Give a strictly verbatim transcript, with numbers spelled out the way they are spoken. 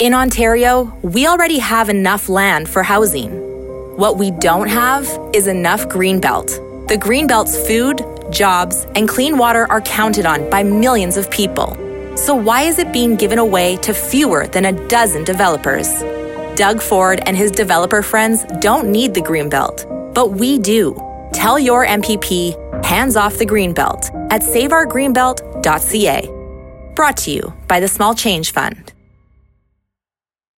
In Ontario, we already have enough land for housing. What we don't have is enough Greenbelt. The Greenbelt's food, jobs, and clean water are counted on by millions of people. So why is it being given away to fewer than a dozen developers? Doug Ford and his developer friends don't need the Greenbelt, but we do. Tell your M P P, hands off the Greenbelt at save our greenbelt dot c a. Brought to you by the Small Change Fund.